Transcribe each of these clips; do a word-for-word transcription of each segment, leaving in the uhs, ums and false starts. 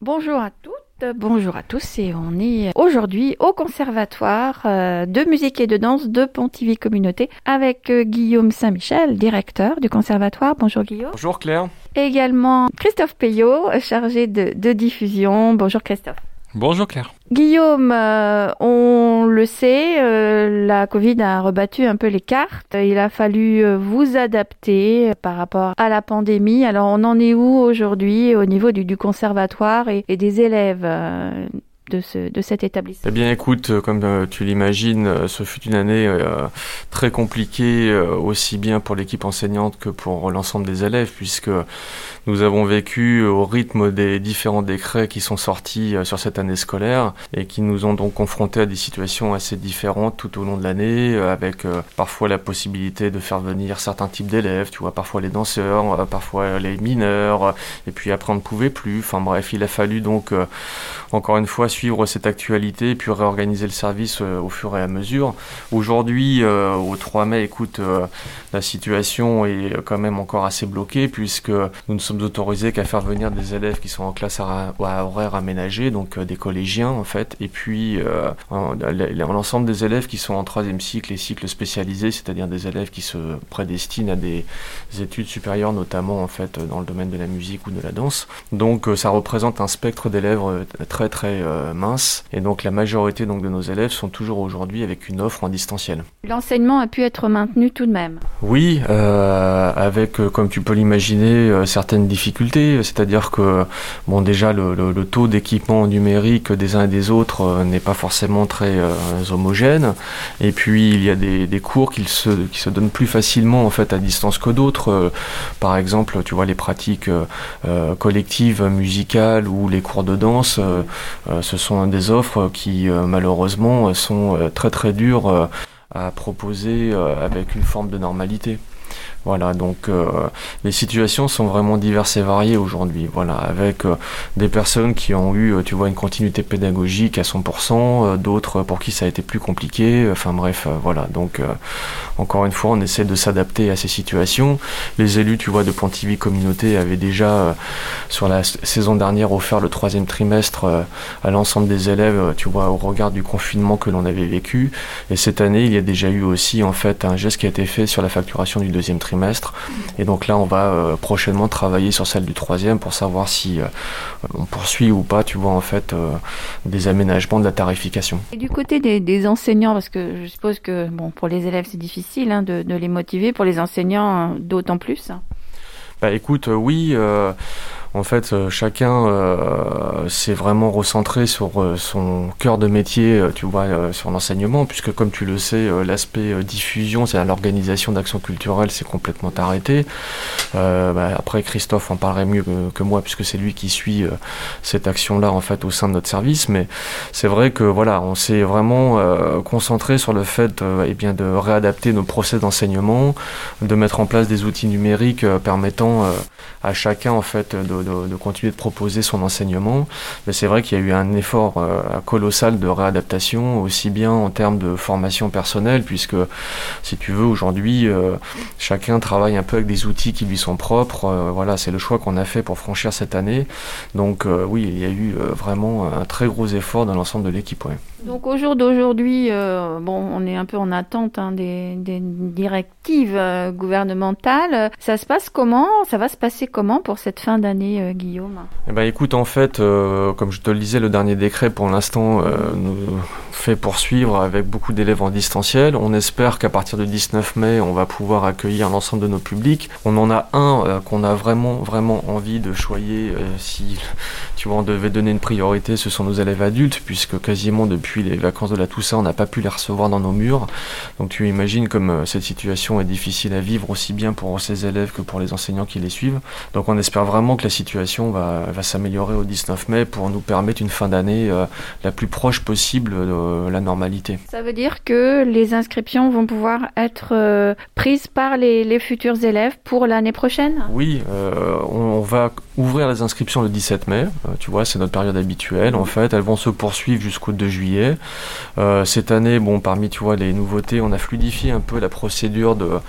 Bonjour à toutes, bonjour à tous et on est aujourd'hui au Conservatoire de musique et de danse de Pontivy Communauté avec Guillaume Saint-Michel, directeur du Conservatoire. Bonjour Guillaume. Bonjour Claire. Et également Christophe Payot, chargé de, de diffusion. Bonjour Christophe. Bonjour Claire. Guillaume, euh, on le sait, euh, la Covid a rebattu un peu les cartes. Il a fallu euh, vous adapter par rapport à la pandémie. Alors on en est où aujourd'hui au niveau du, du conservatoire et, et des élèves euh, de, ce, de cet établissement? Eh bien écoute, comme euh, tu l'imagines, euh, ce fut une année euh, très compliquée, euh, aussi bien pour l'équipe enseignante que pour l'ensemble des élèves, puisque nous avons vécu au rythme des différents décrets qui sont sortis euh, sur cette année scolaire et qui nous ont donc confrontés à des situations assez différentes tout au long de l'année, euh, avec euh, parfois la possibilité de faire venir certains types d'élèves, tu vois, parfois les danseurs, euh, parfois les mineurs, euh, et puis après on ne pouvait plus. Enfin bref, il a fallu donc euh, encore une fois suivre cette actualité et puis réorganiser le service euh, au fur et à mesure. Aujourd'hui, euh, au trois mai, écoute, euh, la situation est quand même encore assez bloquée puisque nous ne sommes autorisés qu'à faire venir des élèves qui sont en classe à, à horaire aménagé, donc euh, des collégiens en fait, et puis euh, en, l'ensemble des élèves qui sont en troisième cycle et cycle spécialisé, c'est-à-dire des élèves qui se prédestinent à des études supérieures, notamment en fait dans le domaine de la musique ou de la danse. Donc euh, ça représente un spectre d'élèves euh, très très euh, mince, et donc la majorité donc de nos élèves sont toujours aujourd'hui avec une offre en distanciel. L'enseignement a pu être maintenu tout de même? Oui, euh, avec, euh, comme tu peux l'imaginer, euh, certaines difficultés, c'est-à-dire que bon déjà le, le, le taux d'équipement numérique des uns et des autres euh, n'est pas forcément très euh, homogène, et puis il y a des, des cours qui se, qui se donnent plus facilement en fait à distance que d'autres, euh, par exemple tu vois les pratiques euh, collectives musicales ou les cours de danse, euh, euh, ce sont des offres qui euh, malheureusement sont euh, très très dures euh, à proposer euh, avec une forme de normalité. Voilà, donc euh, les situations sont vraiment diverses et variées aujourd'hui, voilà, avec euh, des personnes qui ont eu, euh, tu vois, une continuité pédagogique à cent pour cent, euh, d'autres pour qui ça a été plus compliqué, enfin bref, euh, voilà, donc euh, encore une fois, on essaie de s'adapter à ces situations. Les élus, tu vois, de Pontivy Communauté avaient déjà, euh, sur la saison dernière, offert le troisième trimestre euh, à l'ensemble des élèves, euh, tu vois, au regard du confinement que l'on avait vécu, et cette année, il y a déjà eu aussi, en fait, un geste qui a été fait sur la facturation du deuxième trimestre. Trimestre. Et donc là, on va euh, prochainement travailler sur celle du troisième pour savoir si euh, on poursuit ou pas, tu vois, en fait, euh, des aménagements de la tarification. Et du côté des, des enseignants, parce que je suppose que, bon, pour les élèves, c'est difficile hein, de, de les motiver, pour les enseignants, d'autant plus. Bah écoute, euh, oui... Euh, En fait, euh, chacun euh, s'est vraiment recentré sur euh, son cœur de métier, euh, tu vois, euh, sur l'enseignement, puisque comme tu le sais, euh, l'aspect euh, diffusion, c'est-à-dire l'organisation d'actions culturelles, c'est complètement arrêté. Euh, bah, après, Christophe en parlerait mieux que, que moi, puisque c'est lui qui suit euh, cette action-là, en fait, au sein de notre service. Mais c'est vrai que, voilà, on s'est vraiment euh, concentré sur le fait euh, eh bien, de réadapter nos process d'enseignement, de mettre en place des outils numériques euh, permettant euh, à chacun, en fait, de De, de continuer de proposer son enseignement. Mais c'est vrai qu'il y a eu un effort euh, colossal de réadaptation, aussi bien en termes de formation personnelle, puisque, si tu veux, aujourd'hui, euh, chacun travaille un peu avec des outils qui lui sont propres. Euh, voilà, c'est le choix qu'on a fait pour franchir cette année. Donc euh, oui, il y a eu euh, vraiment un très gros effort dans l'ensemble de l'équipe. Ouais. Donc au jour d'aujourd'hui, euh, bon, on est un peu en attente hein, des, des directives euh, gouvernementales. Ça se passe comment? Ça va se passer comment pour cette fin d'année, euh, Guillaume? Eh ben, écoute, en fait, euh, comme je te le disais, le dernier décret pour l'instant euh, nous fait poursuivre avec beaucoup d'élèves en distanciel. On espère qu'à partir du dix-neuf mai, on va pouvoir accueillir l'ensemble de nos publics. On en a un euh, qu'on a vraiment, vraiment envie de choyer. Euh, si tu vois, on devait donner une priorité, ce sont nos élèves adultes, puisque quasiment depuis les vacances de la Toussaint, on n'a pas pu les recevoir dans nos murs. Donc tu imagines comme euh, cette situation est difficile à vivre aussi bien pour ces élèves que pour les enseignants qui les suivent. Donc on espère vraiment que la situation va, va s'améliorer au dix-neuf mai pour nous permettre une fin d'année euh, la plus proche possible de la normalité. Ça veut dire que les inscriptions vont pouvoir être euh, prises par les, les futurs élèves pour l'année prochaine? Oui, euh, on, on va ouvrir les inscriptions le dix-sept mai. Euh, tu vois, c'est notre période habituelle. En fait, elles vont se poursuivre jusqu'au deux juillet. Euh, cette année, bon, parmi tu vois les nouveautés, on a fluidifié un peu la procédure de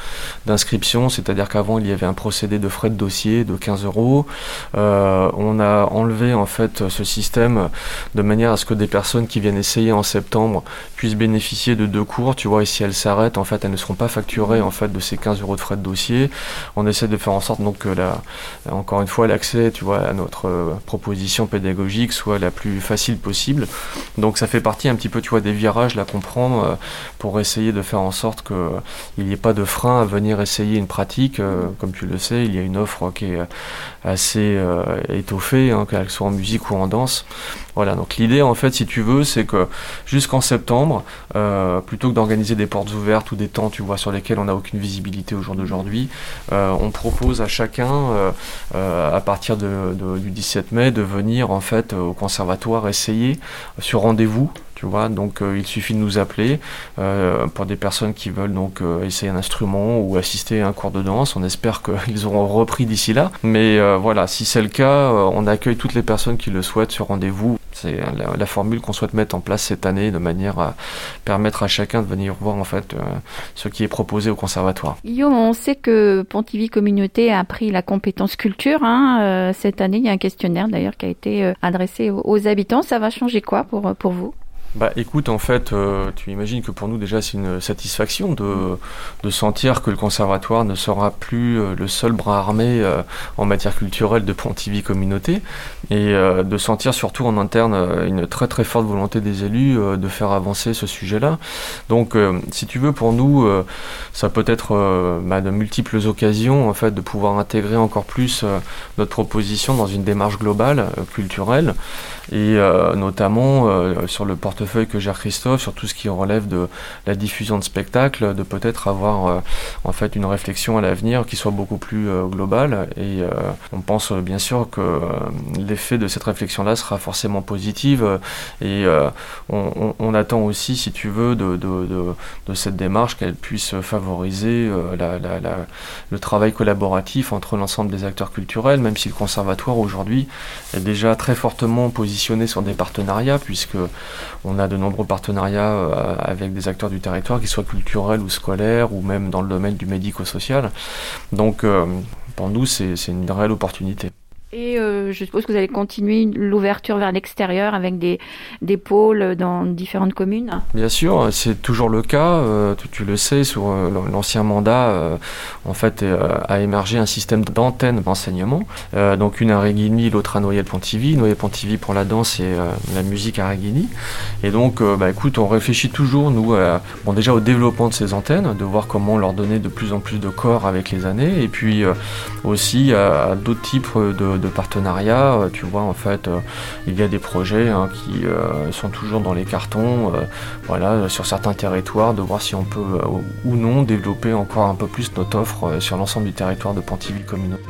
d'inscription, c'est-à-dire qu'avant il y avait un procédé de frais de dossier de quinze euros. Euh, on a enlevé en fait ce système de manière à ce que des personnes qui viennent essayer en septembre puissent bénéficier de deux cours, tu vois, et si elles s'arrêtent, en fait, elles ne seront pas facturées en fait de ces quinze euros de frais de dossier. On essaie de faire en sorte donc que la, encore une fois, l'accès, tu vois, à notre euh, proposition pédagogique soit la plus facile possible. Donc ça fait partie un petit peu, tu vois, des virages là qu'on prend euh, pour essayer de faire en sorte que euh, il n'y ait pas de frein à venir essayer une pratique. Euh, comme tu le sais, il y a une offre qui est assez euh, étoffée, hein, qu'elle soit en musique ou en danse. Voilà, donc l'idée en fait, si tu veux, c'est que jusqu'en septembre, euh, plutôt que d'organiser des portes ouvertes ou des temps, tu vois, sur lesquels on n'a aucune visibilité au jour d'aujourd'hui, euh, on propose à chacun, euh, euh, à partir de, de, du dix-sept mai, de venir en fait au conservatoire essayer sur rendez-vous. Tu vois, donc euh, il suffit de nous appeler euh, pour des personnes qui veulent donc euh, essayer un instrument ou assister à un cours de danse. On espère qu'ils auront repris d'ici là. Mais euh, voilà, si c'est le cas, euh, on accueille toutes les personnes qui le souhaitent sur rendez-vous. C'est la, la formule qu'on souhaite mettre en place cette année de manière à permettre à chacun de venir voir en fait euh, ce qui est proposé au conservatoire. Guillaume, on sait que Pontivy Communauté a pris la compétence culture. Hein. Euh, cette année, il y a un questionnaire d'ailleurs qui a été euh, adressé aux, aux habitants. Ça va changer quoi pour, pour vous ? Bah écoute, en fait, euh, tu imagines que pour nous déjà c'est une satisfaction de, de sentir que le conservatoire ne sera plus euh, le seul bras armé euh, en matière culturelle de Pontivy Communauté et euh, de sentir surtout en interne euh, une très très forte volonté des élus euh, de faire avancer ce sujet-là. Donc euh, si tu veux, pour nous, euh, ça peut être euh, bah, de multiples occasions en fait de pouvoir intégrer encore plus euh, notre proposition dans une démarche globale euh, culturelle et euh, notamment euh, sur le portefeuille que gère Christophe, sur tout ce qui relève de la diffusion de spectacles, de peut-être avoir euh, en fait une réflexion à l'avenir qui soit beaucoup plus euh, globale et euh, on pense euh, bien sûr que euh, l'effet de cette réflexion-là sera forcément positive et euh, on, on, on attend aussi, si tu veux, de, de, de, de cette démarche qu'elle puisse favoriser euh, la, la, la, le travail collaboratif entre l'ensemble des acteurs culturels, même si le conservatoire aujourd'hui est déjà très fortement positionné sur des partenariats puisque on a de nombreux partenariats euh, avec des acteurs du territoire, qu'ils soient culturels ou scolaires, ou même dans le domaine du médico-social. Donc, euh, pour nous, c'est, c'est une réelle opportunité. Et euh, je suppose que vous allez continuer l'ouverture vers l'extérieur avec des, des pôles dans différentes communes. Bien sûr, c'est toujours le cas. Euh, tu, tu le sais, sur euh, l'ancien mandat, euh, en fait, euh, a émergé un système d'antennes d'enseignement. Euh, donc une à Réguigny, l'autre à Noyelles-Pontivy. Noyelles-Pontivy pour la danse et euh, la musique à Réguigny. Et donc, euh, bah, écoute, on réfléchit toujours, nous, à, bon, déjà au développement de ces antennes, de voir comment leur donner de plus en plus de corps avec les années, et puis euh, aussi à, à d'autres types de de partenariat, tu vois, en fait, euh, il y a des projets hein, qui euh, sont toujours dans les cartons, euh, voilà, sur certains territoires, de voir si on peut euh, ou non développer encore un peu plus notre offre euh, sur l'ensemble du territoire de Pontivy Communauté.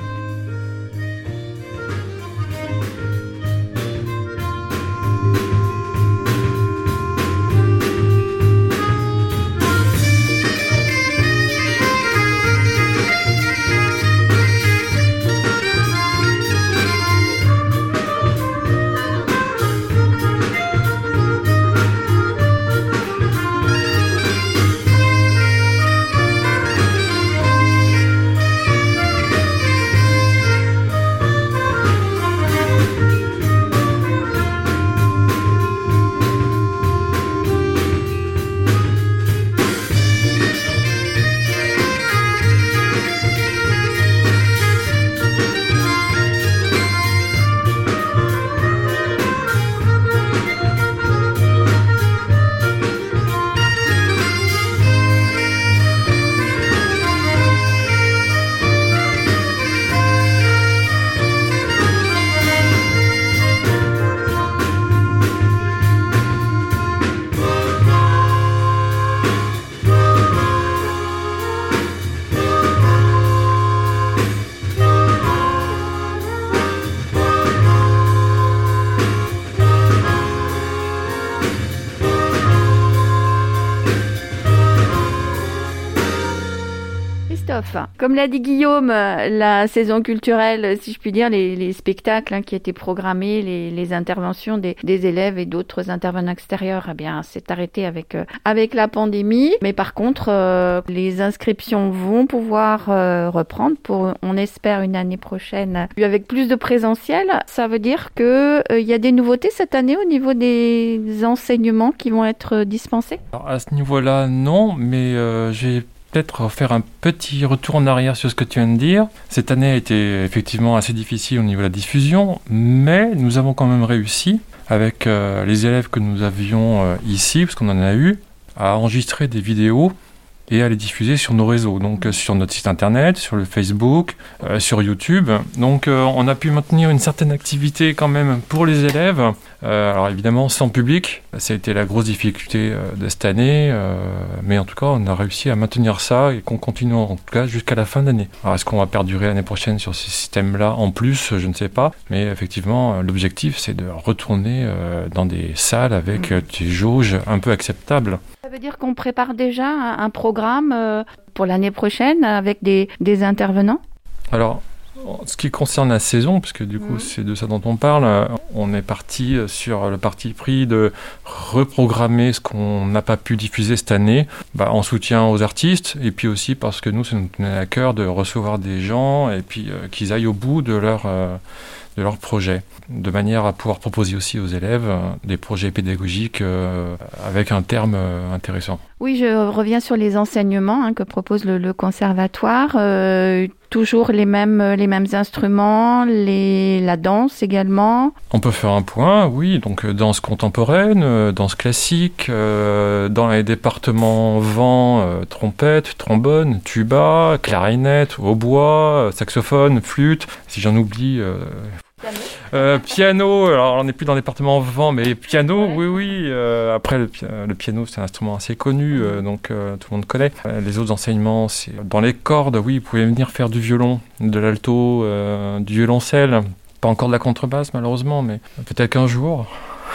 off. Comme l'a dit Guillaume, la saison culturelle, si je puis dire, les, les spectacles hein, qui étaient programmés, les, les interventions des, des élèves et d'autres intervenants extérieurs, eh bien, c'est arrêté avec euh, avec la pandémie. Mais par contre, euh, les inscriptions vont pouvoir euh, reprendre pour, on espère, une année prochaine avec plus de présentiel. Ça veut dire que euh, il y a des nouveautés cette année au niveau des enseignements qui vont être dispensés. Alors, à ce niveau-là, non, mais euh, j'ai peut-être faire un petit retour en arrière sur ce que tu viens de dire. Cette année a été effectivement assez difficile au niveau de la diffusion, mais nous avons quand même réussi, avec euh, les élèves que nous avions euh, ici, parce qu'on en a eu, à enregistrer des vidéos et à les diffuser sur nos réseaux, donc euh, sur notre site internet, sur le Facebook, euh, sur YouTube. Donc euh, on a pu maintenir une certaine activité quand même pour les élèves. Euh, alors évidemment sans public, ça a été la grosse difficulté euh, de cette année, euh, mais en tout cas on a réussi à maintenir ça et qu'on continue en tout cas jusqu'à la fin d'année. Alors est-ce qu'on va perdurer l'année prochaine sur ces systèmes-là en plus, je ne sais pas, mais effectivement l'objectif c'est de retourner euh, dans des salles avec euh, des jauges un peu acceptables. Ça veut dire qu'on prépare déjà un programme pour l'année prochaine avec des, des intervenants ? Alors, en ce qui concerne la saison, puisque du coup mmh. c'est de ça dont on parle, on est parti sur le parti pris de reprogrammer ce qu'on n'a pas pu diffuser cette année, bah, en soutien aux artistes, et puis aussi parce que nous, ça nous tenait à cœur de recevoir des gens et puis euh, qu'ils aillent au bout de leur... Euh, de leur projet, de manière à pouvoir proposer aussi aux élèves euh, des projets pédagogiques euh, avec un terme euh, intéressant. Oui, je reviens sur les enseignements hein, que propose le, le conservatoire. Euh, toujours les mêmes, les mêmes instruments, les, la danse également. On peut faire un point, oui, donc euh, danse contemporaine, euh, danse classique, euh, dans les départements vent, euh, trompette, trombone, tuba, clarinette, hautbois, saxophone, flûte, si j'en oublie... Euh, Piano. Euh, piano, alors on n'est plus dans le département vent, mais piano, ouais. oui, oui. Euh, après, le, le piano, c'est un instrument assez connu, euh, donc euh, tout le monde connaît. Euh, les autres enseignements, c'est dans les cordes, oui, vous pouvez venir faire du violon, de l'alto, euh, du violoncelle. Pas encore de la contrebasse, malheureusement, mais peut-être qu'un jour,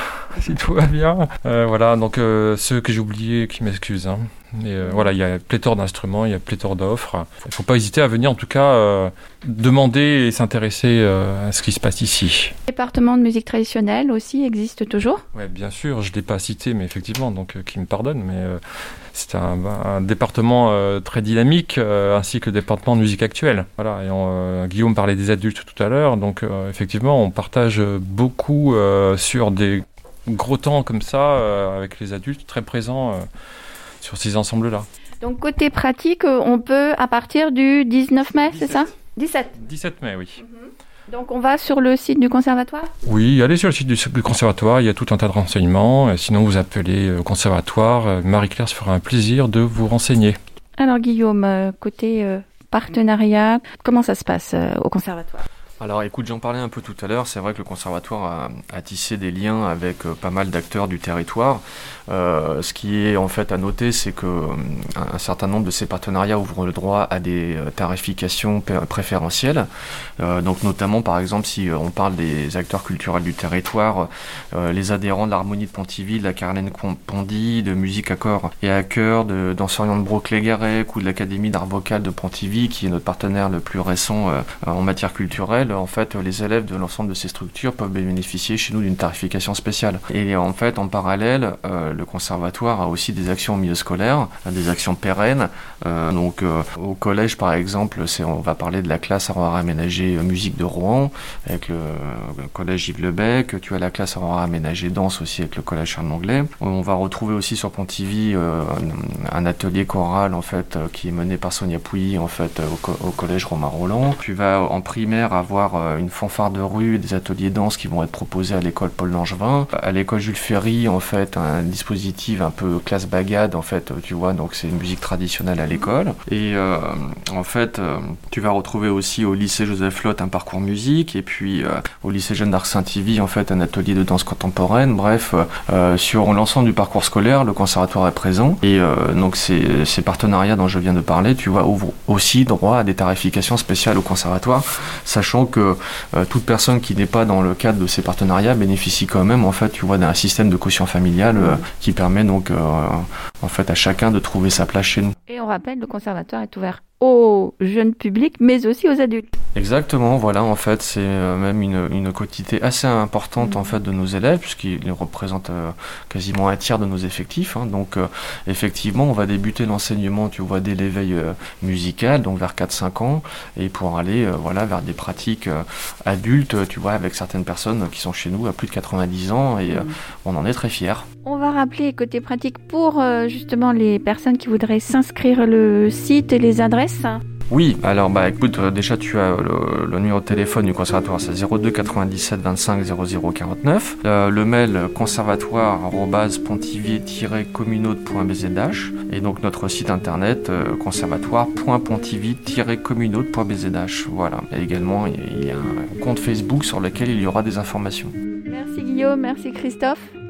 si tout va bien. Euh, voilà, donc euh, ceux que j'ai oubliés, qui m'excusent. Hein. Et euh, voilà, il y a pléthore d'instruments, il y a pléthore d'offres. Il ne faut pas hésiter à venir, en tout cas, euh, demander et s'intéresser euh, à ce qui se passe ici. Le département de musique traditionnelle aussi existe toujours ? Oui, bien sûr, je ne l'ai pas cité, mais effectivement, donc euh, qui me pardonne, mais euh, c'est un, un département euh, très dynamique, euh, ainsi que le département de musique actuelle. Voilà, et on, euh, Guillaume parlait des adultes tout à l'heure, donc euh, effectivement, on partage beaucoup euh, sur des gros temps comme ça, euh, avec les adultes très présents euh, sur ces ensembles-là. Donc côté pratique, on peut à partir du dix-neuf mai, dix-sept. C'est ça ? dix-sept. dix-sept mai, oui. Mm-hmm. Donc on va sur le site du conservatoire ? Oui, allez sur le site du, du conservatoire, il y a tout un tas de renseignements. Sinon, vous appelez au conservatoire. Marie-Claire se fera un plaisir de vous renseigner. Alors Guillaume, côté euh, partenariat, comment ça se passe euh, au conservatoire ? Alors écoute, j'en parlais un peu tout à l'heure, c'est vrai que le conservatoire a, a tissé des liens avec euh, pas mal d'acteurs du territoire. Euh, ce qui est en fait à noter, c'est que euh, un certain nombre de ces partenariats ouvrent le droit à des euh, tarifications p- préférentielles. Euh, donc notamment par exemple si euh, on parle des acteurs culturels du territoire, euh, les adhérents de l'Harmonie de Pontivy, de la Carlène Pondy, de Musique à corps et à chœur, de Danserions de Broclé-Garec ou de l'Académie d'art vocal de Pontivy, qui est notre partenaire le plus récent euh, en matière culturelle. En fait, les élèves de l'ensemble de ces structures peuvent bénéficier chez nous d'une tarification spéciale. Et en fait, en parallèle, euh, le conservatoire a aussi des actions au milieu scolaire, des actions pérennes. Euh, donc, euh, au collège, par exemple, c'est, on va parler de la classe Aurore aménagée musique de Rouen, avec le, le collège Yves Lebec. Tu as la classe Aurore aménagée danse aussi avec le collège Charles Langlais. On va retrouver aussi sur Pontivy euh, un atelier choral, en fait, qui est mené par Sonia Pouilly, en fait, au, co- au collège Romain Roland. Tu vas en primaire avoir une fanfare de rue et des ateliers danse qui vont être proposés à l'école Paul Langevin. À l'école Jules Ferry, en fait, un dispositif un peu classe bagade, en fait, tu vois, donc c'est une musique traditionnelle à l'école. Et euh, en fait, euh, tu vas retrouver aussi au lycée Joseph Lotte un parcours musique, et puis euh, au lycée Jeanne d'Arc Saint-Yvi, en fait, un atelier de danse contemporaine. Bref, euh, sur l'ensemble du parcours scolaire, le conservatoire est présent. Et euh, donc ces, ces partenariats dont je viens de parler, tu vois, ouvrent aussi droit à des tarifications spéciales au conservatoire, sachant que euh, toute personne qui n'est pas dans le cadre de ces partenariats bénéficie quand même, en fait, tu vois, d'un système de quotient familial euh, qui permet donc euh, en fait à chacun de trouver sa place chez nous. Et on rappelle, le conservatoire est ouvert aux jeunes publics, mais aussi aux adultes. Exactement, voilà, en fait, c'est euh, même une, une quantité assez importante en fait de nos élèves, puisqu'ils représentent euh, quasiment un tiers de nos effectifs. Hein. Donc, euh, effectivement, on va débuter l'enseignement, tu vois, dès l'éveil euh, musical, donc vers quatre cinq ans, et pour aller, euh, voilà, vers des pratiques euh, adultes, tu vois, avec certaines personnes qui sont chez nous à plus de quatre-vingt-dix ans, et euh, on en est très fiers. On va rappeler côté pratique pour euh, justement les personnes qui voudraient s'inscrire le site et les adresses. Oui, alors bah écoute, euh, déjà tu as le, le numéro de téléphone du conservatoire, c'est zéro deux quatre-vingt-dix-sept vingt-cinq zéro zéro quarante-neuf. Euh, le mail conservatoire arobase pontivier tiret communaude point b z h et donc notre site internet euh, conservatoire point pontivier tiret communaude point b z h. Voilà. Et également il y a un compte Facebook sur lequel il y aura des informations. Merci Guillaume, merci Christophe.